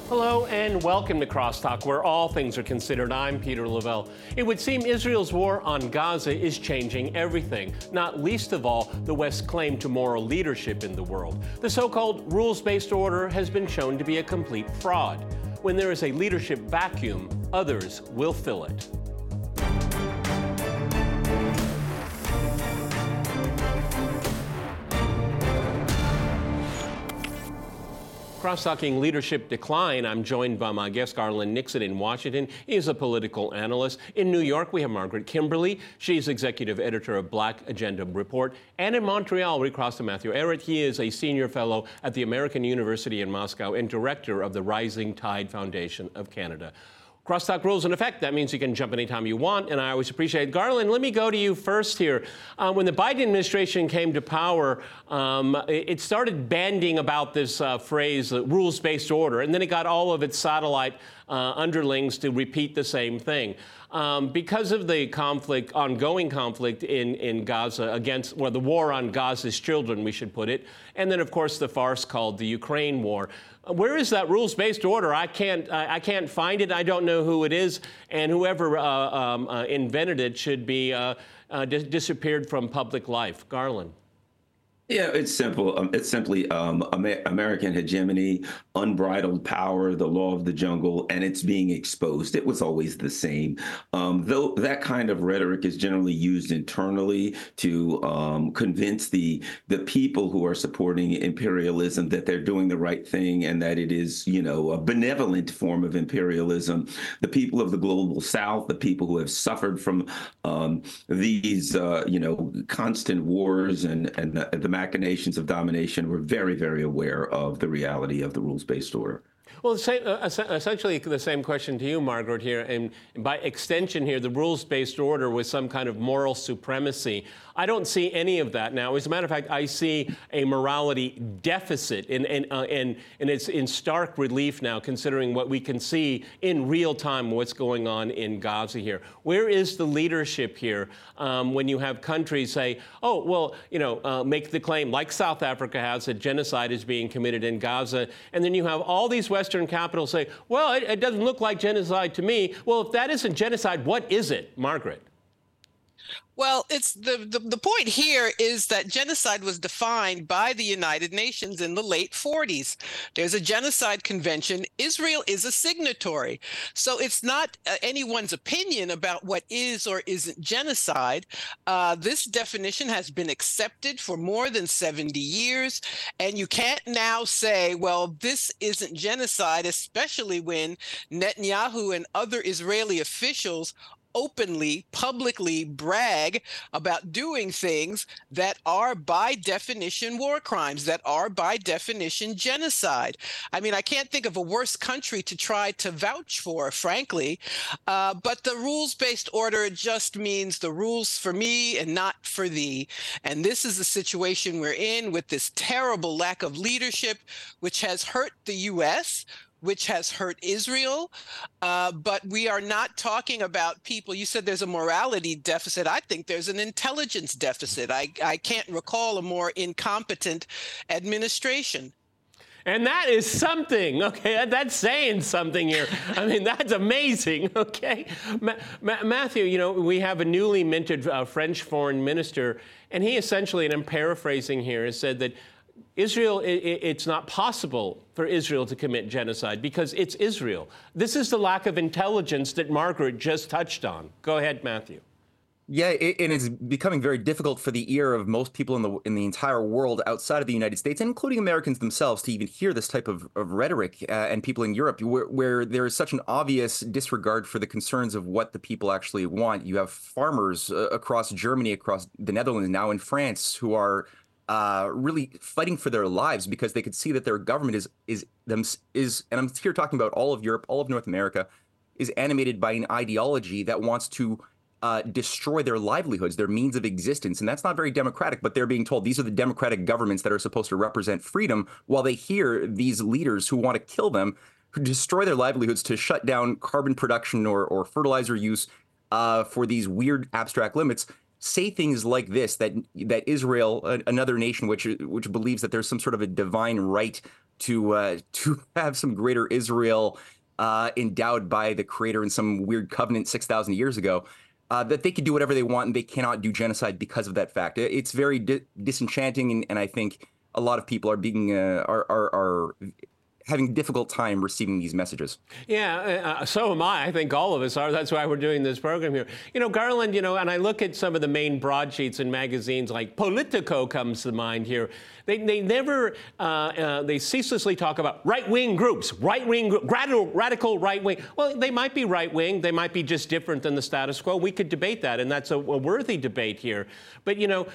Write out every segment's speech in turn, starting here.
Hello and welcome to Crosstalk, where all things are considered. I'm Peter Lavelle. It would seem Israel's war on Gaza is changing everything, not least of all the West's claim to moral leadership in the world. The so-called rules-based order has been shown to be a complete fraud. When there is a leadership vacuum, others will fill it. Cross-talking leadership decline. I'm joined by my guest, Garland Nixon, in Washington. He is a political analyst. In New York, we have Margaret Kimberly. She's executive editor of Black Agenda Report. And in Montreal, we cross to Matthew Ehret. He is a senior fellow at the American University in Moscow and director of the Rising Tide Foundation of Canada. Crosstalk rules in effect. That means you can jump anytime you want, and I always appreciate it. Garland, let me go to you first here. When the Biden administration came to power, it started banding about this phrase, rules-based order, and then it got all of its satellite underlings to repeat the same thing. Because of the conflict, ongoing conflict in Gaza against, well, the war on Gaza's children, we should put it, and then, of course, the farce called the Ukraine war. Where is that rules-based order? I can't find it. I don't know who it is, and whoever invented it should be disappeared from public life. Garland. Yeah, it's simple. It's simply American hegemony, unbridled power, the law of the jungle, and it's being exposed. It was always the same. Though that kind of rhetoric is generally used internally to convince the people who are supporting imperialism that they're doing the right thing and that it is, a benevolent form of imperialism. The people of the global South, the people who have suffered from these, constant wars and the machinations of domination were very, very aware of the reality of the rules-based order. Well, essentially the same question to you, Margaret, here, and by extension here, the rules-based order with some kind of moral supremacy. I don't see any of that now. As a matter of fact, I see a morality deficit, and it's in stark relief now, considering what we can see in real time, what's going on in Gaza here. Where is the leadership here when you have countries say, oh, well, make the claim, like South Africa has, that genocide is being committed in Gaza, and then you have all these Western capitals say, well, it doesn't look like genocide to me. Well, if that isn't genocide, what is it, Margaret? Well, it's the point here is that genocide was defined by the United Nations in the late 40s. There's a genocide convention. Israel is a signatory. So it's not anyone's opinion about what is or isn't genocide. This definition has been accepted for more than 70 years. And you can't now say, well, this isn't genocide, especially when Netanyahu and other Israeli officials openly, publicly brag about doing things that are by definition war crimes, that are by definition genocide. I mean, I can't think of a worse country to try to vouch for, frankly, but the rules-based order just means the rules for me and not for thee. And this is the situation we're in with this terrible lack of leadership, which has hurt the U.S., which has hurt Israel, but we are not talking about people. You said there's a morality deficit. I think there's an intelligence deficit. I can't recall a more incompetent administration. And that is something, okay? That's saying something here. I mean, that's amazing, okay? Matthew, we have a newly minted French foreign minister, and he essentially, and I'm paraphrasing here, has said that Israel, it's not possible for Israel to commit genocide because it's Israel. This is the lack of intelligence that Margaret just touched on. Go ahead, Matthew. Yeah, and it's becoming very difficult for the ear of most people in the entire world outside of the United States, including Americans themselves, to even hear this type of rhetoric, and people in Europe, where there is such an obvious disregard for the concerns of what the people actually want. You have farmers across Germany, across the Netherlands, now in France, who are really fighting for their lives because they could see that their government is, and I'm here talking about all of Europe, all of North America, is animated by an ideology that wants to destroy their livelihoods, their means of existence. And that's not very democratic, but they're being told these are the democratic governments that are supposed to represent freedom, while they hear these leaders who want to kill them, who destroy their livelihoods to shut down carbon production or fertilizer use for these weird abstract limits, say things like this, that Israel, another nation which believes that there's some sort of a divine right to have some greater Israel endowed by the Creator in some weird covenant 6,000 years ago, that they could do whatever they want and they cannot do genocide because of that fact. It's very disenchanting, and I think a lot of people are being are having a difficult time receiving these messages. Yeah, so am I. I think all of us are. That's why we're doing this program here. Garland, and I look at some of the main broadsheets in magazines like Politico comes to mind here. They never, they ceaselessly talk about right-wing groups, radical right-wing. Well, they might be right-wing. They might be just different than the status quo. We could debate that, and that's a worthy debate here. But,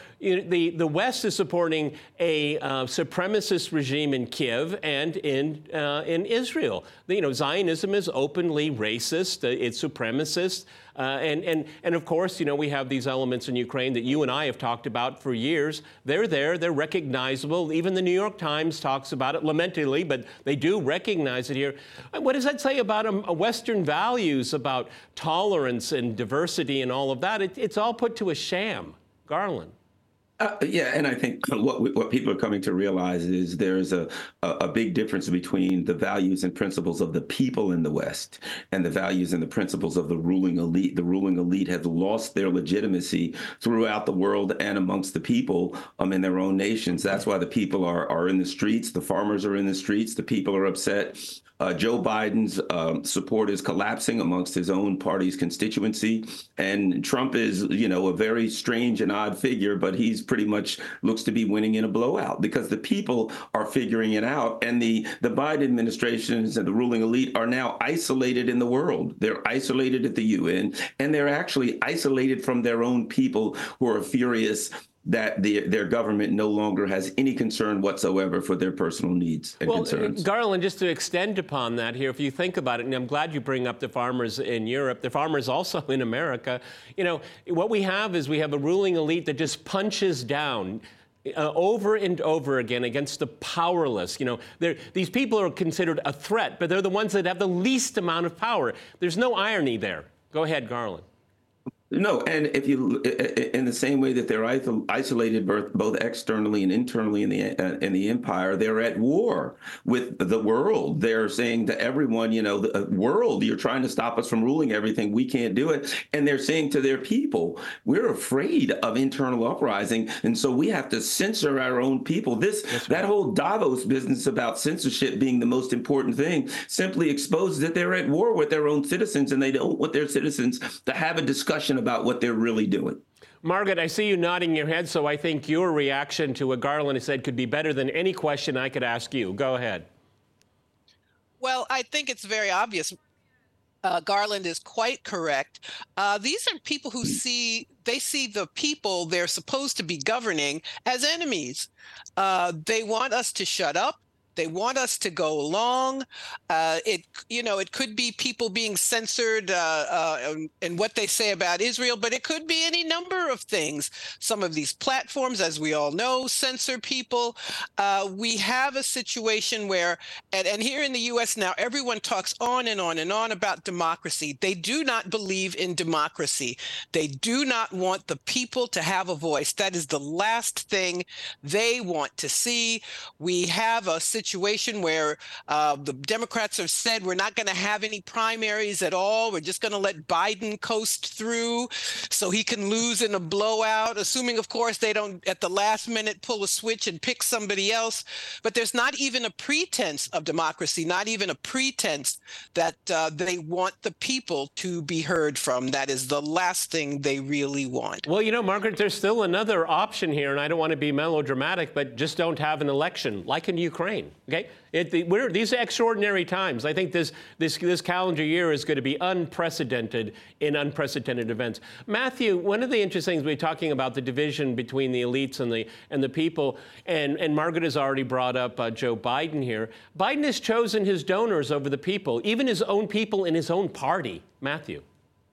the West is supporting a supremacist regime in Kiev and in Israel. Zionism is openly racist. It's supremacist. And of course, we have these elements in Ukraine that you and I have talked about for years. They're there. They're recognizable. Even the New York Times talks about it lamentably, but they do recognize it here. What does that say about Western values, about tolerance and diversity and all of that? It's all put to a sham. Garland. Yeah, and I think what people are coming to realize is there's a big difference between the values and principles of the people in the West and the values and the principles of the ruling elite. The ruling elite have lost their legitimacy throughout the world and amongst the people in their own nations. That's why the people are in the streets. The farmers are in the streets. The people are upset. Joe Biden's support is collapsing amongst his own party's constituency. And Trump is, a very strange and odd figure, but he's pretty much looks to be winning in a blowout because the people are figuring it out. And the Biden administrations and the ruling elite are now isolated in the world. They're isolated at the UN, and they're actually isolated from their own people who are furious that their government no longer has any concern whatsoever for their personal needs and concerns. Garland, just to extend upon that here, if you think about it, and I'm glad you bring up the farmers in Europe, the farmers also in America, what we have is we have a ruling elite that just punches down over and over again against the powerless. These people are considered a threat, but they're the ones that have the least amount of power. There's no irony there. Go ahead, Garland. No, and if you, in the same way that they're isolated both externally and internally in the empire, they're at war with the world. They're saying to everyone, the world, you're trying to stop us from ruling everything. We can't do it. And they're saying to their people, we're afraid of internal uprising, and so we have to censor our own people. That whole Davos business about censorship being the most important thing simply exposes that they're at war with their own citizens, and they don't want their citizens to have a discussion about what they're really doing. Margaret, I see you nodding your head, so I think your reaction to what Garland has said could be better than any question I could ask you. Go ahead. Well, I think it's very obvious. Garland is quite correct. These are people who see the people they're supposed to be governing as enemies. They want us to shut up. They want us to go along. It could be people being censored in what they say about Israel, but it could be any number of things. Some of these platforms, as we all know, censor people. We have a situation where, and here in the U.S. now, everyone talks on and on and on about democracy. They do not believe in democracy. They do not want the people to have a voice. That is the last thing they want to see. We have a situation where the Democrats have said we're not going to have any primaries at all. We're just going to let Biden coast through so he can lose in a blowout, assuming, of course, they don't at the last minute pull a switch and pick somebody else. But there's not even a pretense of democracy, not even a pretense that they want the people to be heard from. That is the last thing they really want. Well, Margaret, there's still another option here, and I don't want to be melodramatic, but just don't have an election, like in Ukraine. Okay, these extraordinary times. I think this calendar year is going to be unprecedented in unprecedented events. Matthew, one of the interesting things we're talking about the division between the elites and the people, and Margaret has already brought up Joe Biden here. Biden has chosen his donors over the people, even his own people in his own party. Matthew.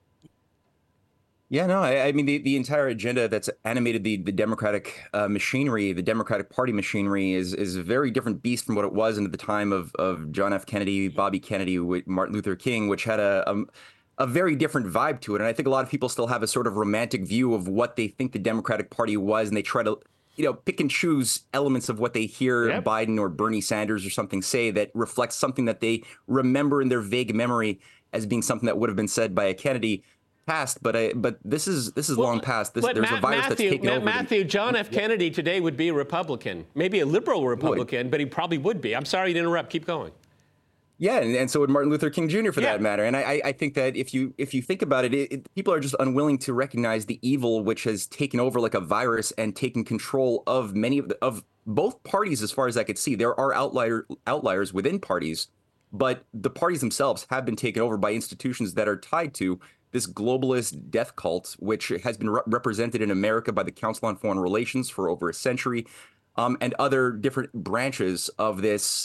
Yeah, no, I mean, the entire agenda that's animated the Democratic machinery, the Democratic Party machinery is a very different beast from what it was into the time of John F. Kennedy, Bobby Kennedy, Martin Luther King, which had a very different vibe to it. And I think a lot of people still have a sort of romantic view of what they think the Democratic Party was, and they try to pick and choose elements of what they hear Biden or Bernie Sanders or something say that reflects something that they remember in their vague memory as being something that would have been said by a Kennedy past. But this is long past. There's a virus that's taken over. Matthew, John F. Kennedy today would be a Republican, maybe a liberal Republican, but he probably would be. I'm sorry to interrupt. Keep going. Yeah, and so would Martin Luther King Jr. for that matter. And I think that if you think about it, people are just unwilling to recognize the evil which has taken over like a virus and taken control of many of both parties. As far as I could see, there are outliers within parties, but the parties themselves have been taken over by institutions that are tied to this globalist death cult, which has been represented in America by the Council on Foreign Relations for over a century. And other different branches of this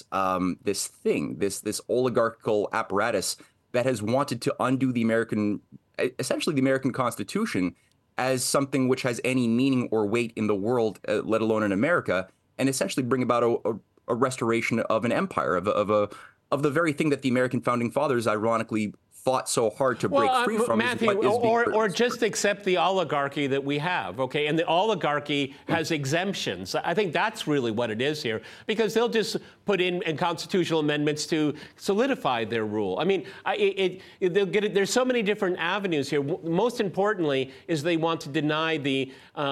oligarchical apparatus that has wanted to undo essentially the American Constitution as something which has any meaning or weight in the world, let alone in America, and essentially bring about a restoration of an empire, of the very thing that the American founding fathers ironically fought so hard to break free from. Matthew, or just accept the oligarchy that we have, okay? And the oligarchy has exemptions. I think that's really what it is here, because they'll just put in constitutional amendments to solidify their rule. I mean, they'll get it. There's so many different avenues here. Most importantly is they want to deny the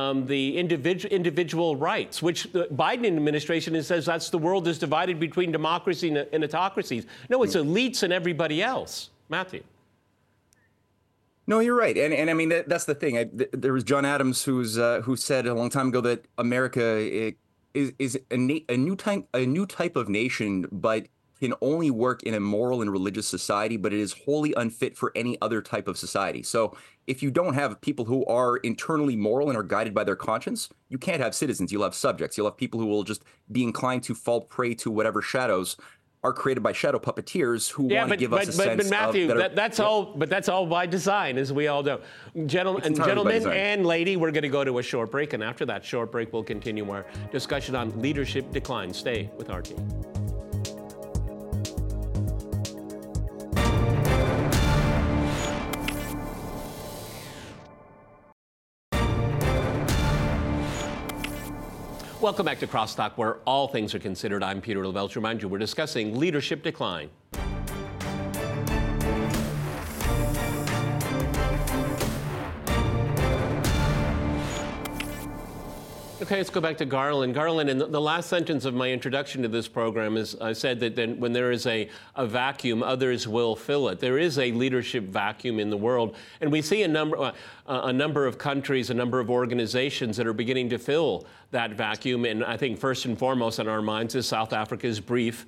individual rights, which the Biden administration says that's the world is divided between democracy and autocracies. No, it's elites and everybody else. Matthew. No, you're right, and I mean that's the thing. There was John Adams who said a long time ago that America is a new type of nation, but can only work in a moral and religious society, but it is wholly unfit for any other type of society. So if you don't have people who are internally moral and are guided by their conscience, you can't have citizens. You'll have subjects. You'll have people who will just be inclined to fall prey to whatever shadows are created by shadow puppeteers who want to give us a sense but Matthew, of that's all by design, as we all know. Gentlemen and lady, we're going to go to a short break, and after that short break, we'll continue our discussion on leadership decline. Stay with RT. Welcome back to Crosstalk, where all things are considered. I'm Peter Lavelle. Remind you, we're discussing leadership decline. Okay, let's go back to Garland. Garland, in the last sentence of my introduction to this program is I said that then when there is a vacuum, others will fill it. There is a leadership vacuum in the world, and we see a number of countries, a number of organizations that are beginning to fill that vacuum. And I think first and foremost on our minds is South Africa's brief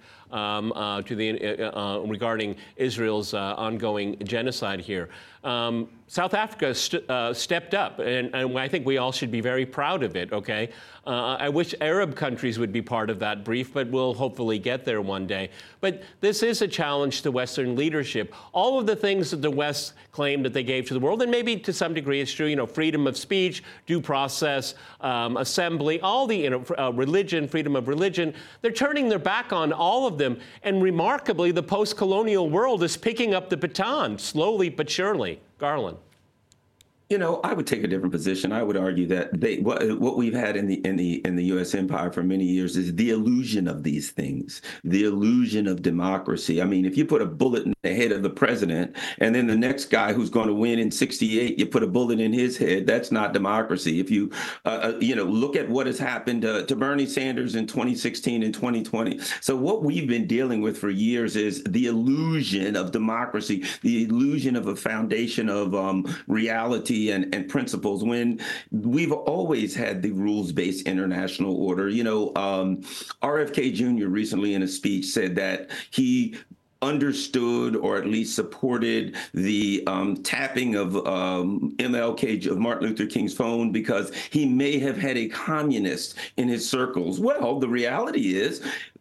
regarding Israel's ongoing genocide here. South Africa stepped up, and I think we all should be very proud of it, okay? I wish Arab countries would be part of that brief, but we'll hopefully get there one day. But this is a challenge to Western leadership. All of the things that the West claimed that they gave to the world, and maybe to some degree it's true, freedom of speech, due process, assembly, all the religion, freedom of religion, they're turning their back on all of them. And remarkably, the post-colonial world is picking up the baton, slowly but surely. Garland. I would take a different position. I would argue that what we've had in the U.S. empire for many years is the illusion of these things, the illusion of democracy. I mean, if you put a bullet in the head of the president, and then the next guy who's going to win in '68, you put a bullet in his head, that's not democracy. If you look at what has happened to Bernie Sanders in 2016 and 2020. So what we've been dealing with for years is the illusion of democracy, the illusion of a foundation of reality and principles, when we've always had the rules-based international order. RFK Jr. recently in a speech said that he understood or at least supported the tapping of MLK, of Martin Luther King's phone, because he may have had a communist in his circles. Well, the reality is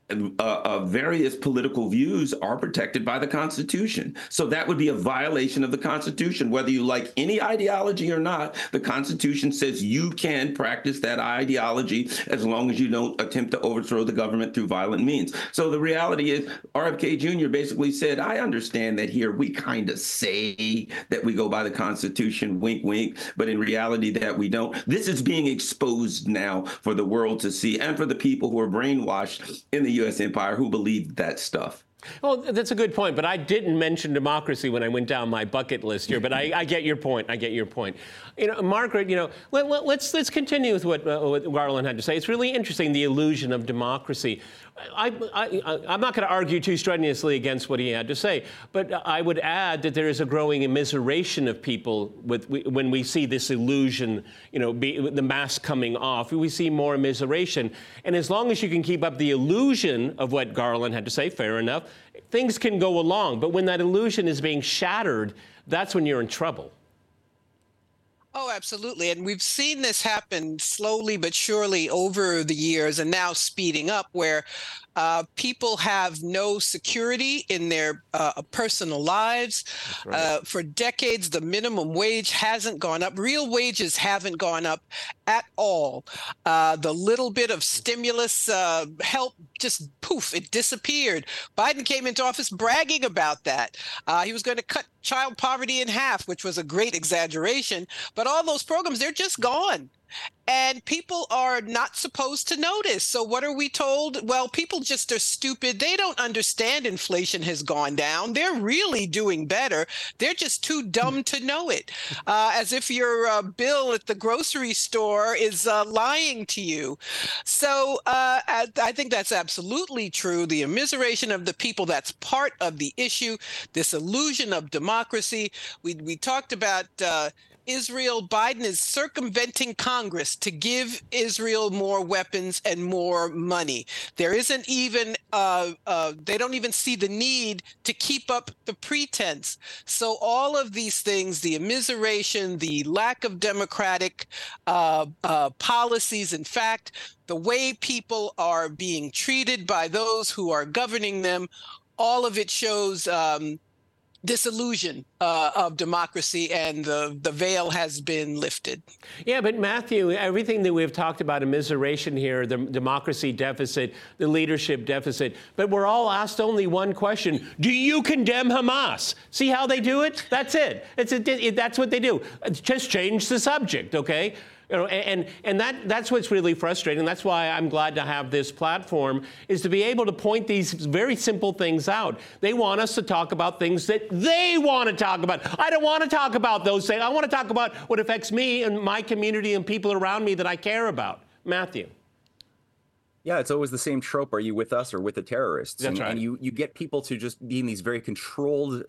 various political views are protected by the Constitution. So that would be a violation of the Constitution. Whether you like any ideology or not, the Constitution says you can practice that ideology as long as you don't attempt to overthrow the government through violent means. So the reality is RFK Jr. basically said, I understand that here we kind of say that we go by the Constitution, wink, wink, but in reality that we don't. This is being exposed now for the world to see and for the people who are brainwashed in the U.S. empire who believed that stuff. Well, that's a good point, but I didn't mention democracy when I went down my bucket list here. But I get your point. I get your point. Margaret, let's continue with what Garland had to say. It's really interesting, the illusion of democracy. I'm not going to argue too strenuously against what he had to say, but I would add that there is a growing immiseration of people when we see this illusion, the mask coming off. We see more immiseration. And as long as you can keep up the illusion of what Garland had to say, fair enough, things can go along. But when that illusion is being shattered, that's when you're in trouble. Oh, absolutely. And we've seen this happen slowly but surely over the years, and now speeding up, where people have no security in their personal lives. Right. For decades, the minimum wage hasn't gone up. Real wages haven't gone up at all. The little bit of stimulus help, just poof, it disappeared. Biden came into office bragging about that. He was going to cut child poverty in half, which was a great exaggeration. But all those programs, they're just gone. And people are not supposed to notice. So what are we told? Well, people just are stupid. They don't understand inflation has gone down. They're really doing better. They're just too dumb to know it. As if your bill at the grocery store is lying to you. So I think that's absolutely true. The immiseration of the people, that's part of the issue. This illusion of democracy. We talked about Israel. Biden is circumventing Congress to give Israel more weapons and more money. There isn't even, they don't even see the need to keep up the pretense. So all of these things, the immiseration, the lack of democratic policies, in fact, the way people are being treated by those who are governing them, all of it shows disillusion of democracy, and the veil has been lifted. Yeah, but Matthew, everything that we've talked about, immiseration here, the democracy deficit, the leadership deficit, but we're all asked only one question: do you condemn Hamas? See how they do it? That's it. That's what they do. Just change the subject, okay? And that's what's really frustrating. That's why I'm glad to have this platform, is to be able to point these very simple things out. They want us to talk about things that they want to talk about. I don't want to talk about those things. I want to talk about what affects me and my community and people around me that I care about. Matthew. Yeah, it's always the same trope. Are you with us or with the terrorists? That's right. And you get people to just be in these very controlled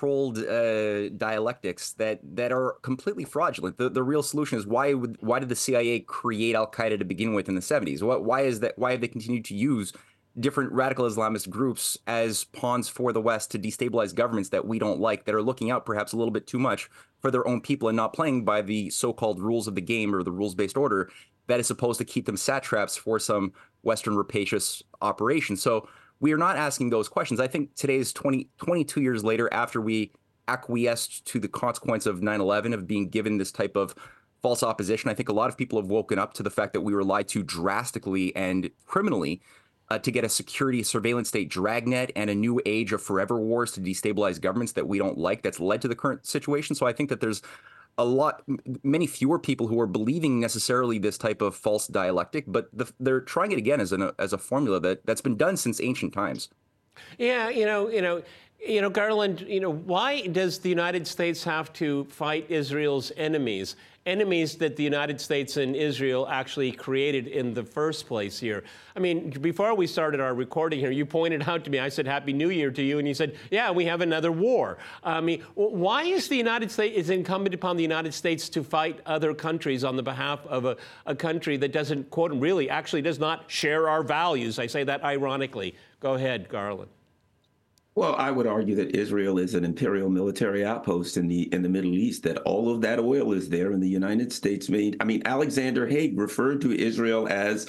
dialectics that are completely fraudulent. The real solution is why did the CIA create Al Qaeda to begin with in the 70s? Why is that? Why have they continued to use different radical Islamist groups as pawns for the West to destabilize governments that we don't like, that are looking out perhaps a little bit too much for their own people and not playing by the so-called rules of the game or the rules-based order that is supposed to keep them satraps for some Western rapacious operation? So we are not asking those questions. I think today's 22 years later, after we acquiesced to the consequence of 9/11, of being given this type of false opposition, I think a lot of people have woken up to the fact that we were lied to drastically and criminally to get a security surveillance state dragnet and a new age of forever wars to destabilize governments that we don't like. That's led to the current situation. So I think that there's many fewer people who are believing necessarily this type of false dialectic, but they're trying it again as a formula that's been done since ancient times. Yeah, Garland, why does the United States have to fight Israel's enemies that the United States and Israel actually created in the first place here? I mean, before we started our recording here, you pointed out to me, I said, Happy New Year to you, and you said, yeah, we have another war. I mean, why is the United States, is incumbent upon the United States to fight other countries on the behalf of a country that doesn't, quote, really actually does not share our values? I say that ironically. Go ahead, Garland. Well, I would argue that Israel is an imperial military outpost in the Middle East, that all of that oil is there, and the United States made. I mean, Alexander Haig referred to Israel as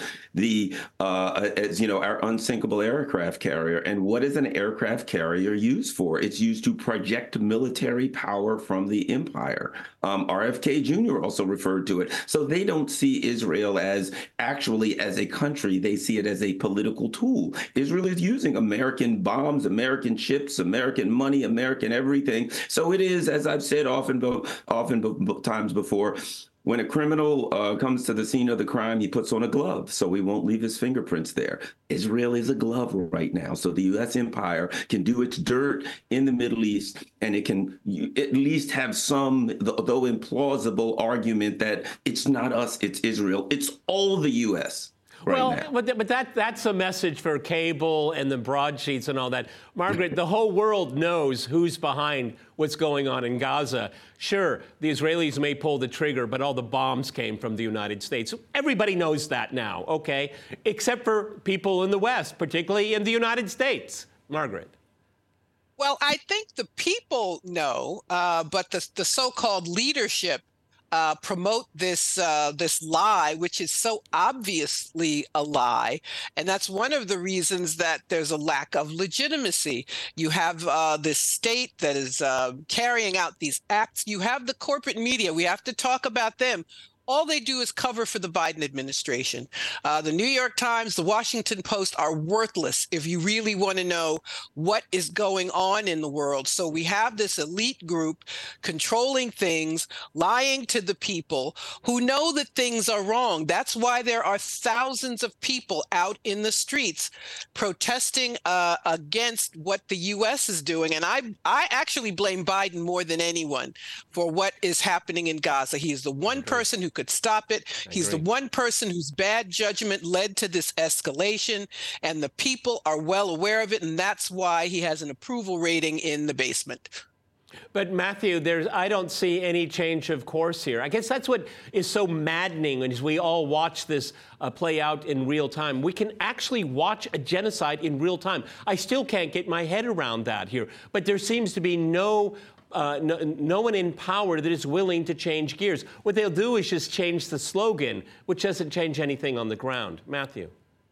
our unsinkable aircraft carrier. And what is an aircraft carrier used for? It's used to project military power from the empire. RFK Jr. also referred to it. So they don't see Israel as actually as a country. They see it as a political tool. Israel is using American bombs, American ships, American money, American everything. So it is, as I've said often times before, when a criminal comes to the scene of the crime, he puts on a glove so he won't leave his fingerprints there. Israel is a glove right now. So the U.S. empire can do its dirt in the Middle East, and it can at least have some, though implausible, argument that it's not us, it's Israel. It's all the U.S. Right well, but that's a message for cable and the broadsheets and all that. Margaret, the whole world knows who's behind what's going on in Gaza. Sure, the Israelis may pull the trigger, but all the bombs came from the United States. Everybody knows that now, okay? Except for people in the West, particularly in the United States. Margaret. Well, I think the people know, but the so-called leadership promote this lie, which is so obviously a lie, and that's one of the reasons that there's a lack of legitimacy. You have this state that is carrying out these acts. You have the corporate media. We have to talk about them. All they do is cover for the Biden administration. The New York Times, the Washington Post are worthless if you really want to know what is going on in the world. So we have this elite group controlling things, lying to the people who know that things are wrong. That's why there are thousands of people out in the streets protesting against what the U.S. is doing. And I actually blame Biden more than anyone for what is happening in Gaza. He is the one person who could stop it. He's the one person whose bad judgment led to this escalation, and the people are well aware of it, and that's why he has an approval rating in the basement. But Matthew, I don't see any change of course here. I guess that's what is so maddening as we all watch this play out in real time. We can actually watch a genocide in real time. I still can't get my head around that here. But there seems to be no one in power that is willing to change gears. What they'll do is just change the slogan, which doesn't change anything on the ground. Matthew.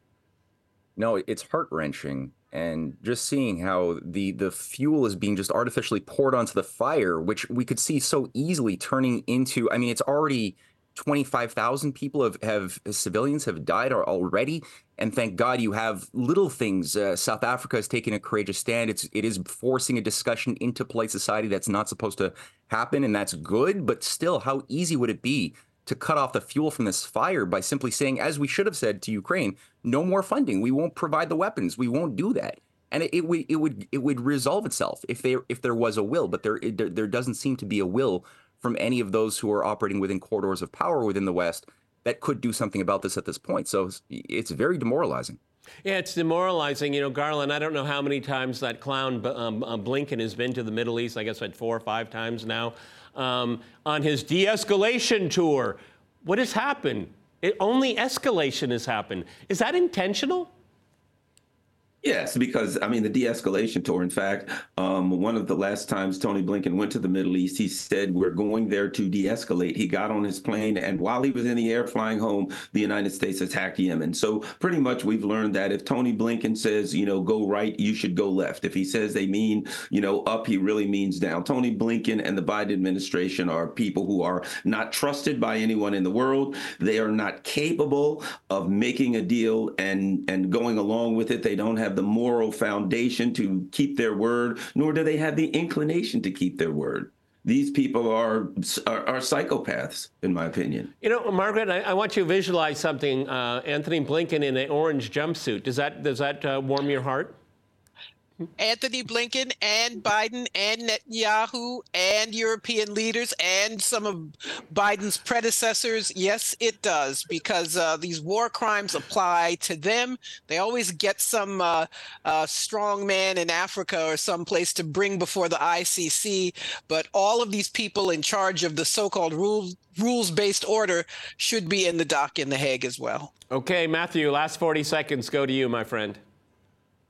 No, it's heart-wrenching. And just seeing how the fuel is being just artificially poured onto the fire, which we could see so easily turning into, I mean, it's already 25,000 people civilians have died already. And thank God you have little things. South Africa has taken a courageous stand. It is forcing a discussion into polite society that's not supposed to happen, and that's good. But still, how easy would it be to cut off the fuel from this fire by simply saying, as we should have said to Ukraine, no more funding. We won't provide the weapons. We won't do that. And it would resolve itself if there was a will. But there doesn't seem to be a will from any of those who are operating within corridors of power within the West that could do something about this at this point. So it's very demoralizing. Yeah, it's demoralizing. You know, Garland, I don't know how many times that clown Blinken has been to the Middle East. I guess 4 or 5 times now on his de-escalation tour. What has happened? Only escalation has happened. Is that intentional? Yes, because, I mean, the de-escalation tour, in fact, one of the last times Tony Blinken went to the Middle East, he said, we're going there to de-escalate. He got on his plane, and while he was in the air flying home, the United States attacked Yemen. So pretty much we've learned that if Tony Blinken says, go right, you should go left. If he says they mean, up, he really means down. Tony Blinken and the Biden administration are people who are not trusted by anyone in the world. They are not capable of making a deal and going along with it. They don't have the moral foundation to keep their word, nor do they have the inclination to keep their word. These people are psychopaths, in my opinion. Margaret, I want you to visualize something. Anthony Blinken in an orange jumpsuit. Does that warm your heart? Anthony Blinken and Biden and Netanyahu and European leaders and some of Biden's predecessors, yes, it does, because these war crimes apply to them. They always get some strong man in Africa or someplace to bring before the ICC, but all of these people in charge of the so-called rules-based order should be in the dock in The Hague as well. Okay, Matthew, last 40 seconds go to you, my friend.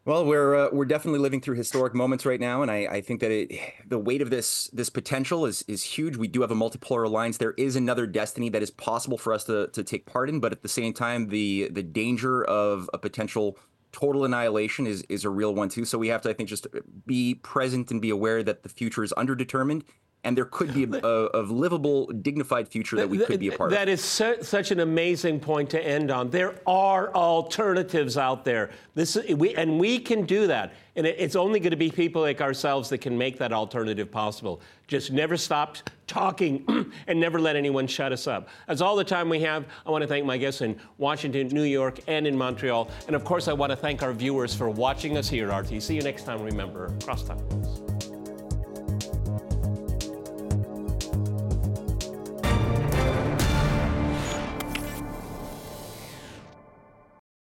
Well, we're definitely living through historic moments right now, and I think that the weight of this potential is huge. We do have a multipolar alliance. There is another destiny that is possible for us to take part in, but at the same time, the danger of a potential total annihilation is a real one too. So we have to, I think, just be present and be aware that the future is underdetermined, and there could be a livable, dignified future that we could be a part of. That is such an amazing point to end on. There are alternatives out there. We can do that. And it's only going to be people like ourselves that can make that alternative possible. Just never stop talking and never let anyone shut us up. That's all the time we have. I want to thank my guests in Washington, New York, and in Montreal. And of course, I want to thank our viewers for watching us here at RT. See you next time. Remember, crosstalk.